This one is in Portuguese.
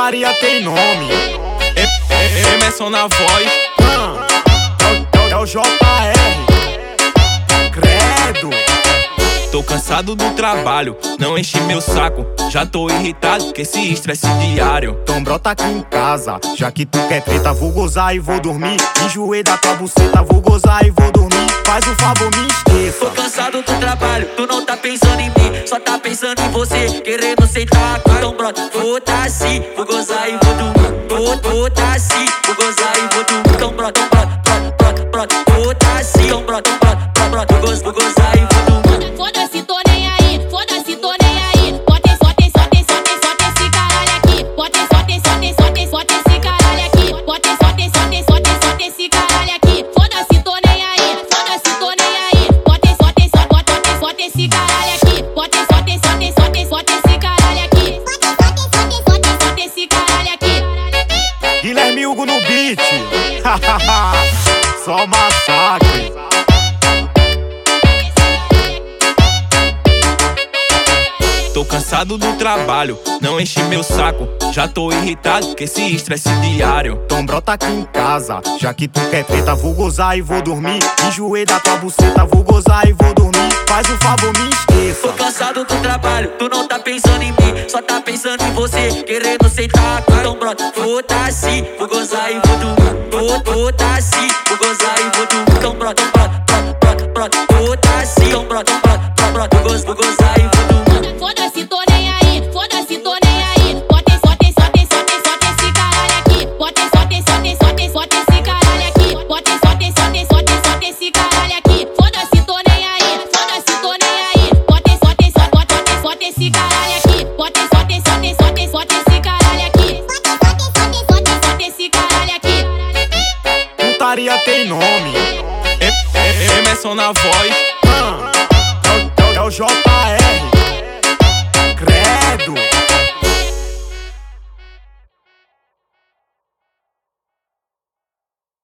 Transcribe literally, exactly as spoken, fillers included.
Putaria tem nome. E- e- Emerson na voz. Ah, é, o, é o J R. Credo. Tô cansado do trabalho, não enche meu saco. Já tô irritado com esse estresse diário. Então brota aqui em casa, já que tu quer treta, vou gozar e vou dormir. Enjoei da tua buceta, vou gozar e vou dormir. Faz um favor, me esqueça. Tô cansado do trabalho, tu não tá pensando em mim, só tá pensando em você, querendo sentar. Então brota, vou tá assim, vou gozar e vou dormir. Vou, vou tá assim, vou gozar e vou dormir. Então brota, brota, brota, brota, brota, vou tá assim. Então brota, brota, brota, brota, vou gozar, vou gozar e vou dormir. Foda-se, tô nem aí, foda-se, tô nem aí. Bota só, tem só, tem só, tem só, tem esse caralho aqui. Bota só, tem só, tem só, tem só, tem esse caralho aqui. Bota só, tem só, tem só, tem só, tem esse caralho aqui. Foda-se, tô nem aí, foda-se, tô nem aí. Bota só, tem só, bota tem só, tem esse caralho aqui. Bota só, tem só, tem só, tem só, tem esse caralho aqui. Bota só, tem só, tem só, tem só, tem esse caralho aqui. Guilherme Hugo no beat. Só massacre. Tô cansado do trabalho, não enche meu saco. Já tô irritado com esse estresse diário. Então brota aqui em casa, já que tu quer treta, vou gozar e vou dormir. Enjoei da tua buceta, vou gozar e vou dormir. Faz um favor, me esqueça. Tô cansado do trabalho, tu não tá pensando em mim, só tá pensando em você, querendo sentar. Então brota, vou tá assim, vou gozar e vou dormir. Vou, vou tá assim, vou gozar e vou dormir. Então brota, brota, brota, brota, brota, vou tá assim. Então brota, brota, brota, brota, vou gozar, vou gozar e vou dormir. Foda-se, tô nem aí, foda-se, tô nem aí. Bota só, tem só, tem só, tem só, tem esse caralho aqui. Bota só, tem só, tem só, tem só, tem esse caralho aqui. Bota só, tem só, tem só, tem só, tem esse caralho aqui. Foda-se, tô nem aí, foda-se, tô nem aí. Bota só, tem só, bota tem só, tem esse caralho aqui. Bota só, tem só, tem só, tem só, tem esse caralho aqui. Bota só, tem só, tem só, tem só, tem esse caralho aqui. Putaria tem nome. E- e- Emerson na voz. Ah, é, o, é o J R.